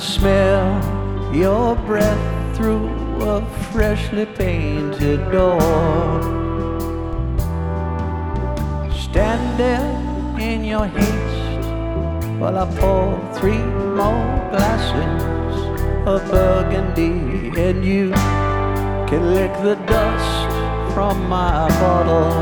smell your breath through a freshly painted door. Standing in your haste while I pour 3 more glasses of burgundy, and you can lick the dust from my bottle.